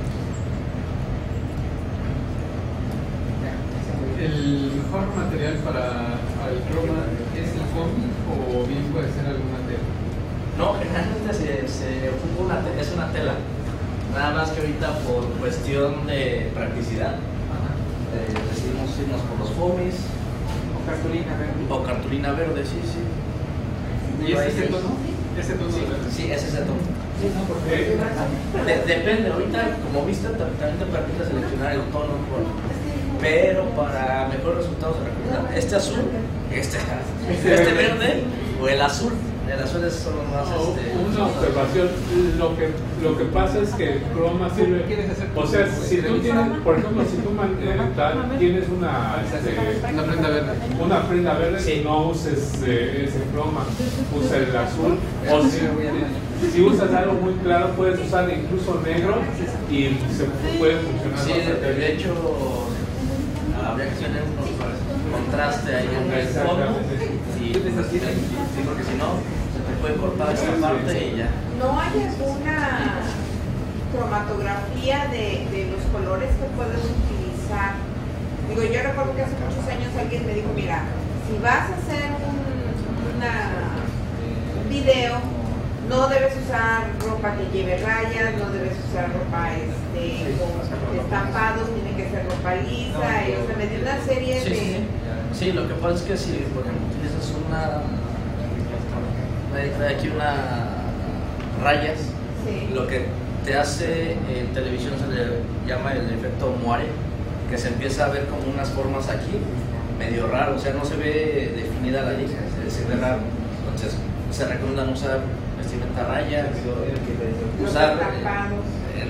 ¿El mejor material para, para el croma es el foamy o bien puede ser alguna tela?
No, generalmente se, se ocupa una te- es una tela. Nada más que ahorita por cuestión de practicidad eh, decidimos irnos por los foamies
O cartulina verde.
o cartulina verde, sí, sí.
¿Y ese es el tono? ¿Ese tono?
Sí, sí, ese es el tono.
Porque
De- depende, ahorita como viste también te permite seleccionar el tono, por- pero para mejores resultados de reclutar, este azul, este, este verde o el azul. El azul es solo más este.
Una observación, lo que, lo que pasa es que el croma sirve, o sea, si tú tienes, por ejemplo, si tú man- eh, tal, tienes una, este,
Una prenda verde.
una prenda verde,
Sí.
no uses eh, ese croma, usa el azul, o si, si usas algo muy claro puedes usar incluso negro y se puede funcionar
Sí, de,
bastante
de
bien.
hecho, habría que tener un contraste ahí en el fondo. Y, sí, porque si no, se te puede cortar esta parte y ya.
¿No hay alguna cromatografía de, de los colores que puedes utilizar? Digo, yo recuerdo que hace muchos años alguien me dijo, mira, si vas a hacer un, una, un video, no debes usar ropa que lleve rayas, no debes usar ropa este, con estampados, tiene que ser ropa lisa, y o sea, me dio una serie
Sí,
de...
sí, sí. Sí, lo que pasa es que si, por ejemplo, utilizas una. Hay aquí una. Rayas,
Sí.
lo que te hace en televisión se le llama el efecto moire, que se empieza a ver como unas formas aquí, medio raro, o sea, no se ve definida la línea, se, se ve raro. Entonces, se recomienda usar vestimenta raya, usar
estampados.
eh,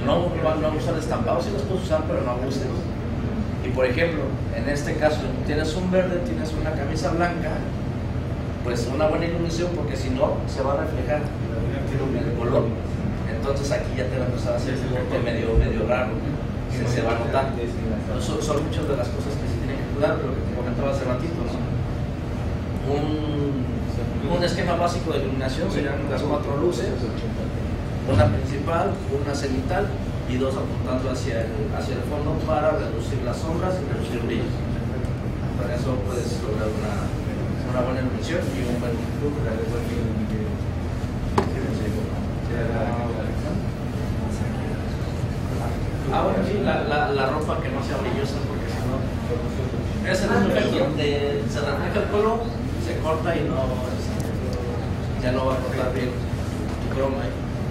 no, no, no usar estampados, sí los puedes usar, pero no abuses. Y por ejemplo, en este caso, tienes un verde, tienes una camisa blanca, pues una buena iluminación, porque si no, se va a reflejar el color. Entonces aquí ya te va a empezar a hacer un corte medio, medio raro, se, se va a notar. Son, son muchas de las cosas que se tienen que cuidar, lo que te comentaba hace ratito, ¿no? Un, un esquema básico de iluminación serían las cuatro luces, una principal, una cenital y dos apuntando hacia el, hacia el fondo para reducir las sombras y reducir brillos. Con eso puedes lograr una, una buena iluminación y un buen look. Ah, bueno, sí, la, la, la ropa que no sea brillosa, porque si no, es el mismo efecto, de, se refleja el color, se corta y no, ya no va a cortar bien tu croma.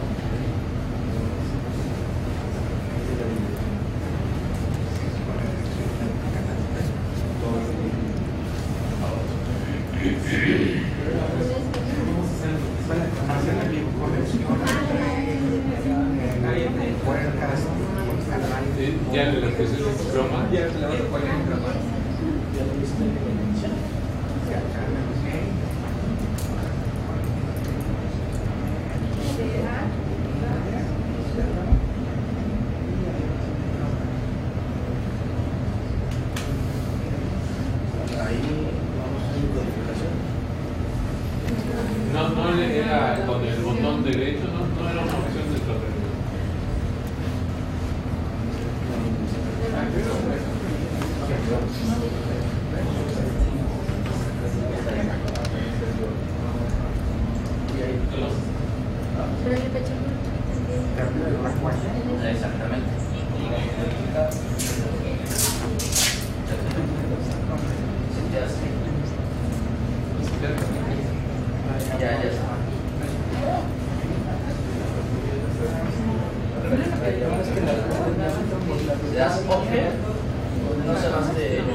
Ya le las cosas de croma, ya se la vas a poner en croma.
Ya lo viste en dimensión. Ahí vamos a ir codificación.
No, no era con el botón derecho, no, no era una opción de estrategia.
Exactamente. Ya, ya está. Le das OK, no se vas de ello.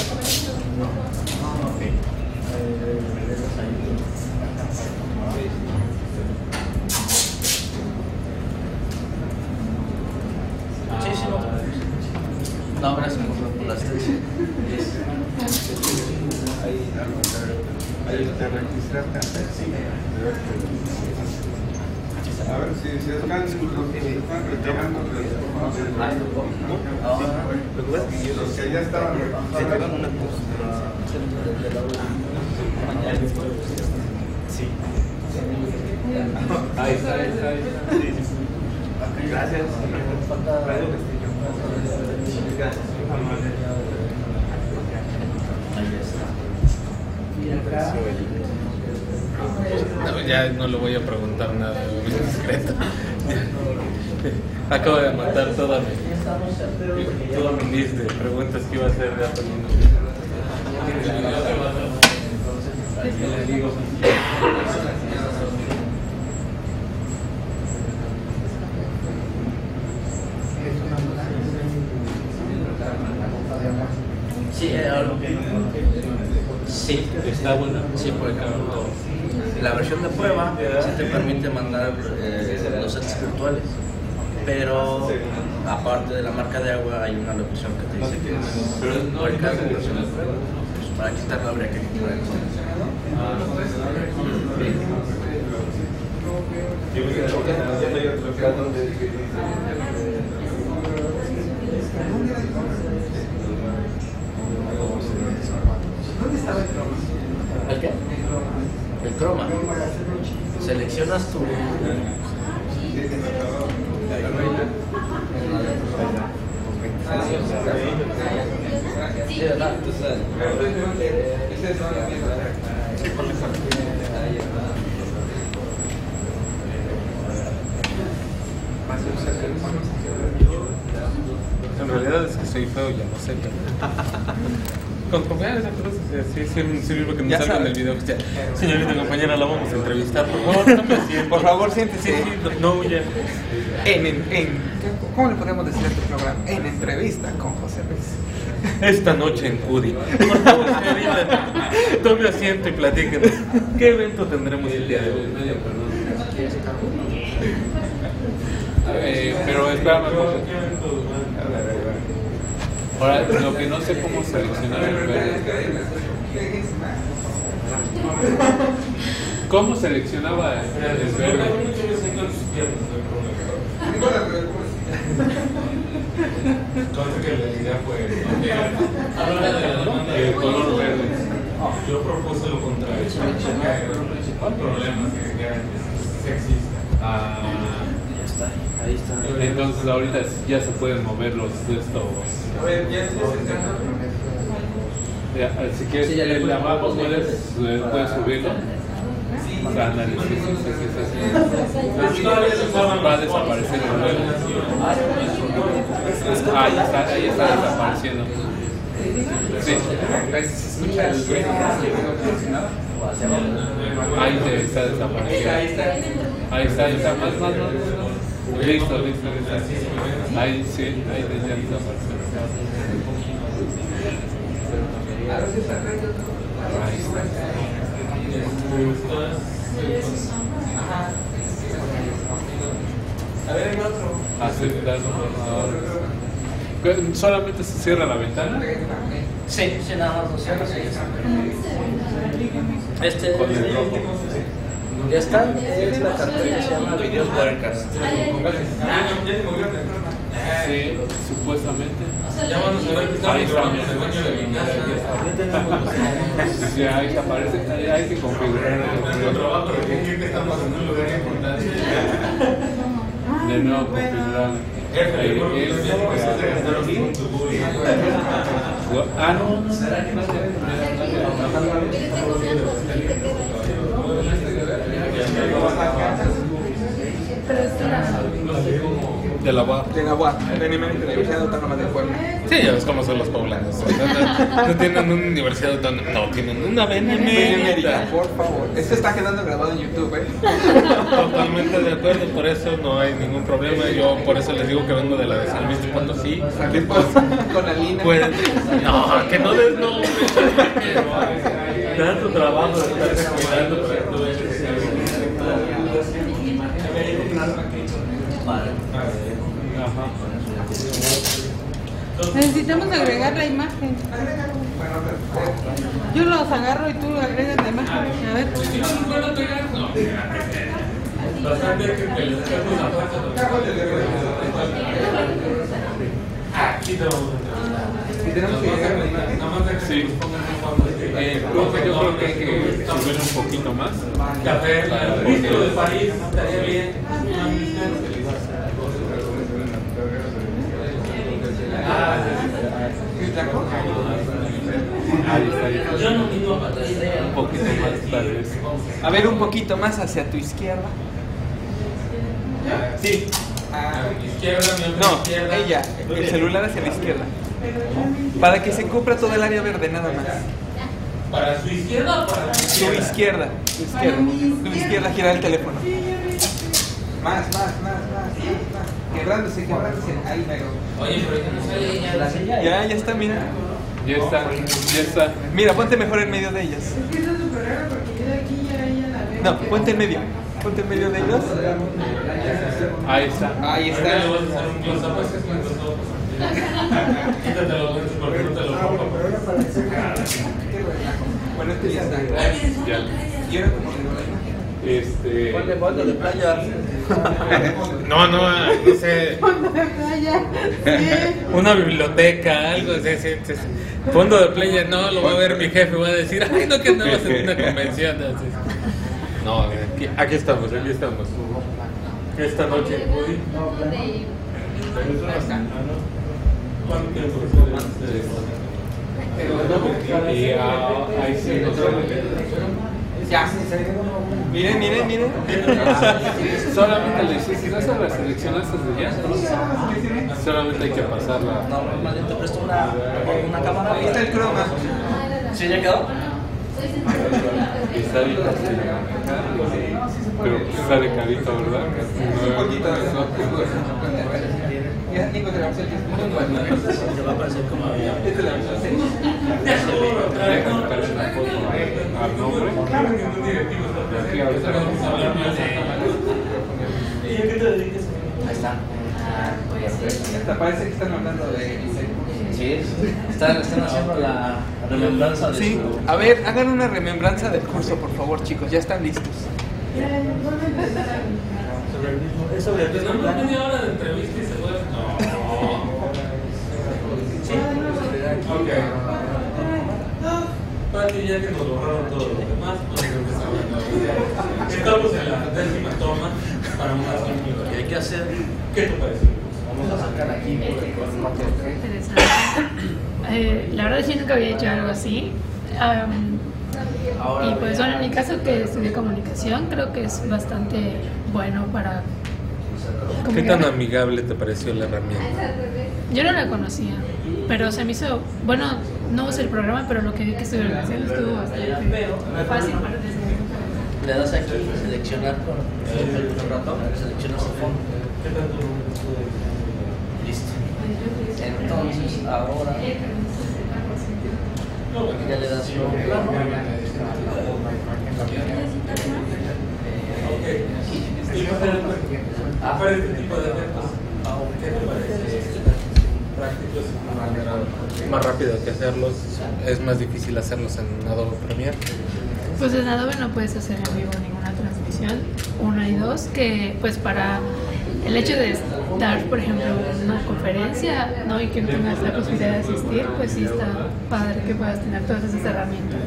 OK. Regresas ahí. Sí, sí, no. No, gracias por la asistencia.
Ahí te registraste antes. A ver si se están, los que se están retirando, los que ya estaban registrados.
Sí. Ahí está, ahí está, ahí está.
Gracias.
No, ya no le voy a preguntar nada, muy discreto. Acabo de matar toda mi, toda mi lista de preguntas que iba a hacer de Apolino. Le digo.
Sí, sí,
Está bueno.
sí, por ejemplo, la versión de prueba sí te permite mandar eh, los sets virtuales, pero aparte de la marca de agua hay una locución que te dice que es por el caso de versión de prueba. Pues para quitarla habría que quitar eso. ¿El qué? El croma. Seleccionas tu... Sí, ¿verdad?
En realidad es que soy feo, ya no sé. Con confianza, sí, sí, sirve que nos salga en el video. Señorita compañera, la vamos a entrevistar. Por favor, no me siento.
Por favor, siéntese.
Sí, sí, no, no huya.
En, en, en, ¿cómo le podemos decir a este programa? En entrevista con José Luis.
Esta noche en Cudi. Por favor, señorita, tome asiento y platíquenos. ¿Qué evento tendremos el día de hoy?
Eh, pero espérame. Ahora, lo que no sé cómo seleccionar el verde. ¿Cómo seleccionaba el verde?
Entonces que la idea fue
el color verde.
Yo propuse lo contrario. El problema que era sexista.
Ah,
Ya está, ahí está.
entonces ahorita ya se pueden mover los de estos.
A ver, ya estoy acercando.
Ya, si quieres,
Sí, ya le
el de
puedes-
abajo puedes, eh, puedes subirlo. O sea, ándale, sí, sí, sí, sí, sí. Va a desaparecer el verde. Ah, ahí está, ahí está desapareciendo. Sí. Ahí se escucha el ruido. Ahí te está desapareciendo. Ahí está, ahí está, más, más, más. Listo, listo, listo. Ahí sí, ahí ya desapareció. Ahí está.
A ver, el otro.
Aceptar. ¿Solamente se cierra la ventana?
Sí, sí, nada más lo cierras y ya está. Este,
Con el rojo.
ya está, es la carpeta que se llama Videos Podcast.
Sí, supuestamente.
Ya vamos a ver que
Ahí
estamos
está.
grabando el dueño de mi casa.
Sí, ahí se aparece. Hay que configurar
Nuestro trabajo de fingir que estamos en un lugar importante.
de nuevo configurar.
Jefe,
Ahí,
¿por qué
es-
no tienes que gastaros con tu bully?
Ah, no. De la U A P.
De la U A P, de la Universidad Autónoma de Puebla.
Sí, ya ves cómo son los poblanos. No, no- no tienen una universidad autónoma, no, tienen una
Benemérita,
benemérita.
por favor. Esto está quedando grabado en YouTube, ¿eh?
Totalmente de acuerdo, por eso no hay ningún problema. Yo por eso les digo que vengo de la de San Luis de Potosí.
¿Qué pasa con Alina?
Pueden- no, que no des nombre. Tanto trabajo de estar cuidando para que tú veas que sea
Necesitamos agregar la imagen. Yo los agarro y tú agregas la imagen. A ver.
Bastante que les dejemos la fuerza. Aquí te vamos a
Y tenemos que llegar a la imagen.
Nada más de que
Sí.
nos pongan un fondo.
Eh, profe, yo creo que hay que subir un poquito más.
Café, el ritmo de París estaría bien. Ah,
Ahí está, ahí está.
yo no vino a matar.
Un poquito más, tal vez.
A ver, un poquito más hacia tu izquierda.
Sí.
Ah,
Izquierda, mi otra
no,
izquierda.
ella, el celular hacia la izquierda. Para que se cubra todo el área verde, nada más.
¿Para su izquierda o para su
Tu
izquierda?
izquierda, tu izquierda. Tu izquierda gira el teléfono. Más, más, más, más, más. Quebrándose, quebrándose. Ahí, mero.
Oye, pero ya no sale ella la silla.
Ya, ya está, mira.
Ya está, ya está.
Mira, ponte mejor en medio de ellas.
Es que eso es súper raro porque yo de aquí ya ella la veo.
No, ponte en medio. Ponte en medio de ellos.
Ahí está.
Ahí
Ahorita
está.
le vas a hacer un close-up, es que los ojos. Quítate los lentes porque no te los pongo.
Bueno, este ya está.
Ya.
Y ahora como le doy la imagen.
Este.
Ponle foto de playa.
No, no, no sé.
Fondo de playa. Sí.
Una biblioteca, algo así, sí, sí, sí. Fondo de playa, no, lo va a ver mi jefe, va a decir, ay, no, que andabas en una convención. Así. No, aquí, aquí estamos, aquí estamos. Esta noche, hoy. ¿Cuánto tiempo?
Y ah, ahí sí nos
Ya. Miren, miren, miren.
Solamente le hiciste eso, la seleccionaste desde ya. Solamente hay que pasarla.
No, más bien te presto una, una cámara.
Ahí está el croma.
¿Sí ya quedó?
Está bien fácil de manejar, pero pues está de carito, ¿verdad?
Un poquito. Ya, Nico, te la vamos a hacer.
Te va a parecer como había.
Este la vamos a hacer.
Deja sacarle una foto al nombre. Y aquí ahorita vamos a hablar más.
¿Y a qué te dedicas? Ahí está.
Hasta parece que están hablando de...
Sí, están, están haciendo la remembranza de
Sí,
su...
a ver, hagan una remembranza del curso, por favor, chicos, ya están listos.
Sobre el mismo, es sobre el mismo plan. No, media hora de entrevista y se puede... No. Sí. Ok. Pati, ya que nos borraron todo lo demás, vamos a empezar hablando. Estamos en la décima toma para una reunión.
¿Qué hay que hacer?
¿Qué te parece?
Vamos a sacar aquí por el
Interesante. Eh, la verdad es que nunca había hecho algo así. Um, y pues bueno, en mi caso que estudié comunicación, creo que es bastante bueno para
¿Qué
comunicar.
tan amigable te pareció la herramienta?
Yo no la conocía, pero se me hizo, bueno, no usé el programa, pero lo que vi que estuvieron haciendo estuvo bastante fácil para desarrollar.
Le das aquí, seleccionar con el ratón, seleccionas el fondo. Listo. Entonces, ahora ya le das yo plano.
Ah, para este tipo de eventos, ¿qué te parece? Prácticos y
Más rápido que hacerlos, es más difícil hacerlos en Adobe Premiere.
Pues en Adobe no puedes hacer en vivo ninguna transmisión, una y dos, que pues para el hecho de dar, por ejemplo, una conferencia, ¿no? Y que no tengas la posibilidad de asistir, pues sí está padre que puedas tener todas esas herramientas.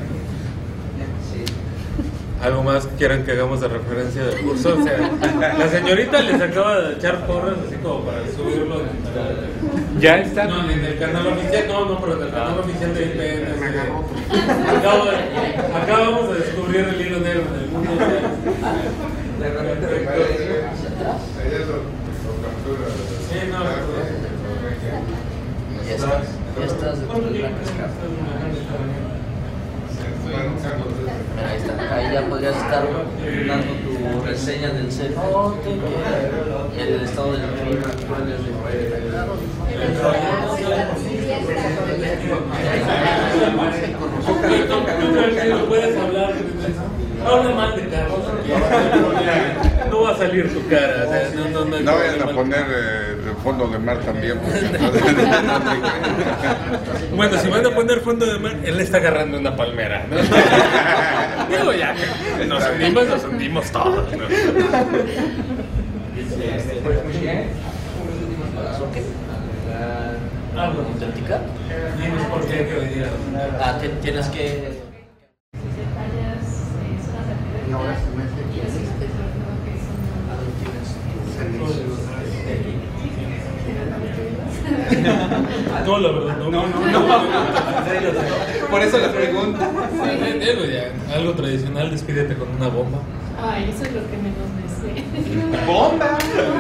¿Algo más que quieran que hagamos de referencia del curso? O sea, la señorita les acaba de echar porras así como para subirlo. ¿Ya está?
No, en el canal oficial, no, no, pero en el canal oficial de I P N. Acabo de, acabamos de descubrir el hilo negro en el mundo.
La herramienta de
Sí, no,
Ya estás, ya estás dentro de la cascada. Ahí está, ahí ya podrías estar dando tu reseña del set, el estado del clima actual del
no puedes hablar. Habla mal de Carlos.
No va a salir tu cara. O sea, no, no, no,
No vayan a poner eh, el fondo de mar también.
Bueno, si van a poner fondo de mar, él está agarrando una palmera, ¿no? Digo, ya que nos hundimos, nos hundimos todos, ¿no?
Pues muy bien. ¿Algo auténtica?
Dinos por qué hay que venir a...
Ah, te- tienes que...
Y ahora se me hace
No, la verdad, no.
No, no, no. Por eso la pregunta.
Digo, ya, algo tradicional, despídete con una bomba.
Ay, eso es lo que menos me sé.
¡Bomba!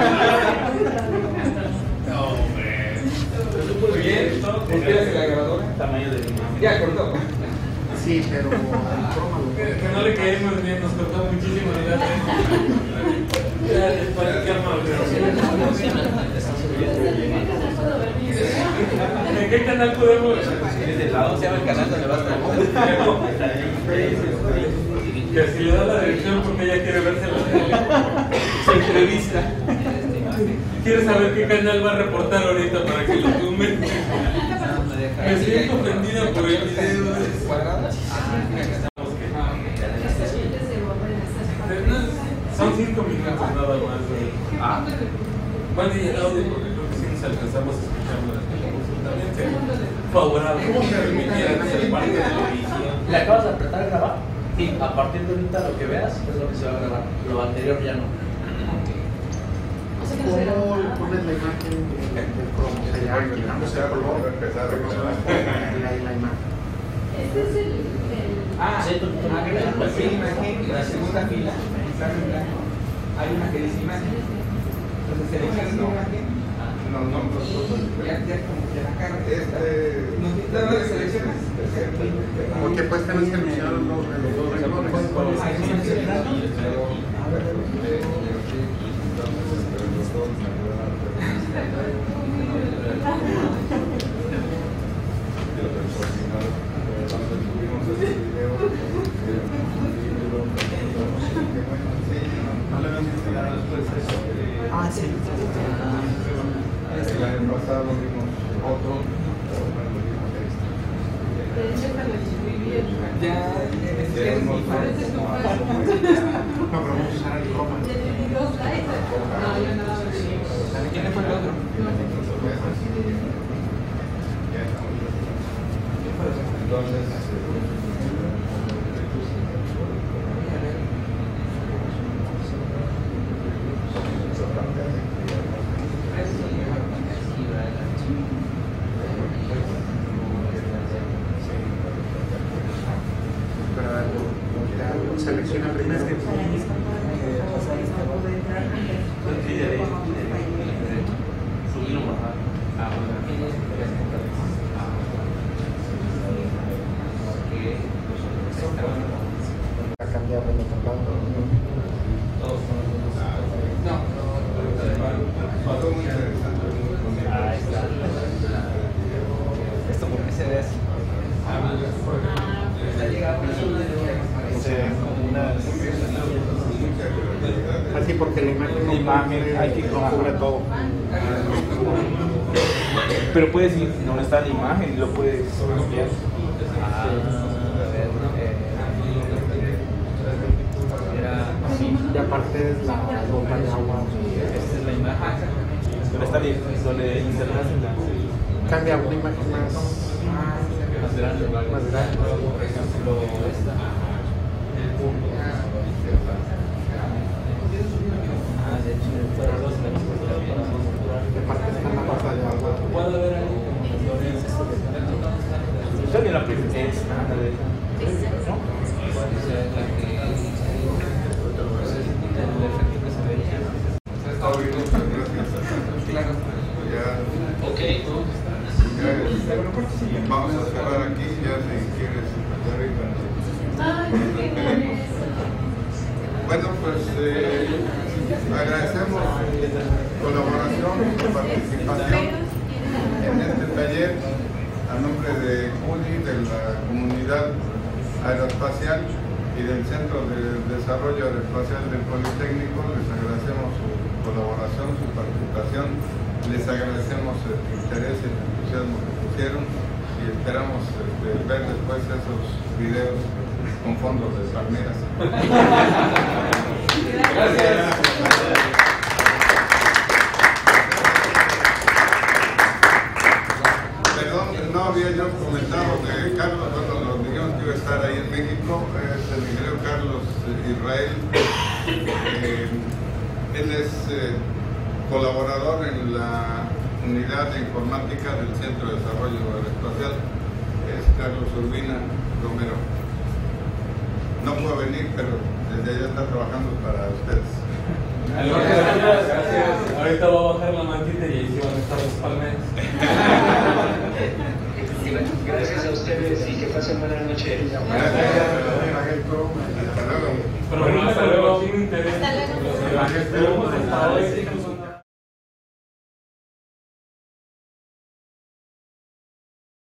No, hombre.
Muy bien. ¿Esperas la grabadora?
Tamaño de
Ya cortó.
Sí, pero
Que, que no le caímos bien, nos cortó muchísimo el gato. Ya, para qué amable. ¿En qué canal podemos?
Desde el lado se llama el canal donde va a estar.
Que si le da la dirección porque ella quiere verse en la tele.
Se entrevista.
Quiere saber qué canal va a reportar ahorita para que lo sumen. Me siento ofendida por el video. Son cinco minutos nada más. Ah. Bueno, y el audio, porque creo que sí nos alcanzamos a escuchar durante el curso. También que favorable. ¿Cómo se permitieran ser parte de la edición?
¿Le acabas de apretar grabar? Sí, a partir de ahorita lo que veas es lo que se va a grabar. Lo anterior ya no.
¿cómo le pones la imagen del cromo? O sea, ya quitamos el color y la imagen.
Este es el...
Ah, sí, agrega cualquier imagen y la segunda fila está en blanco. Hay una que dice imagen. Entonces seleccionas la imagen.
No, no, no.
Ya, ya como que la cara.
Este.
No, no, seleccionas.
Porque pues también seleccionaron los dos renglones. Ah, sí.
Ya, es muy fácil. No, pero vamos a usar el croma. No, yo nada más. ¿Quién fue el otro? Selecciona primero. A cambiar de otro lado. Esto por qué se ve así. Así porque la imagen no imagen, hay que cubre todo.
Pero puedes ir, no está la imagen, lo puedes copiar.
Ah, era así. Y aparte es la gota de agua. Esta es la imagen.
Pero está bien, donde insertas en la.
Cambia una imagen más. Más grande. Más grande. Por ejemplo, esta. Ah, de hecho, aparte está en la gota de agua.
¿Puedo ver ahí? Yo ni la primera es nada de eso. ¿No? Puede ser la que. El efecto que se vería.
Está bien,
claro.
Ya.
Ok.
Ya, vamos a cerrar aquí, ya si quieres empezar. Bueno, pues eh, agradecemos colaboración y participación en este taller a nombre de C U N I, de la Comunidad Aeroespacial y del Centro de Desarrollo Aeroespacial del Politécnico. Les agradecemos su colaboración, su participación, les agradecemos el interés y el entusiasmo que pusieron y esperamos este, ver después esos videos con fondos de palmeras.
Gracias.
Perdón, no había yo comentado de Carlos, bueno, nos dijimos que iba a estar ahí en México, es el ingeniero Carlos Israel. Eh, él es eh, colaborador en la unidad de informática del Centro de Desarrollo Aeroespacial, es Carlos Urbina Romero. No puedo venir, pero desde allá está trabajando para ustedes.
Gracias, gracias. Ahorita voy a bajar la mantita y ahí sí van a estar los palmeras.
Gracias a ustedes y que pasen buenas noches.
Gracias. Hasta luego.
Pero hasta luego. Sin interés. Hasta luego.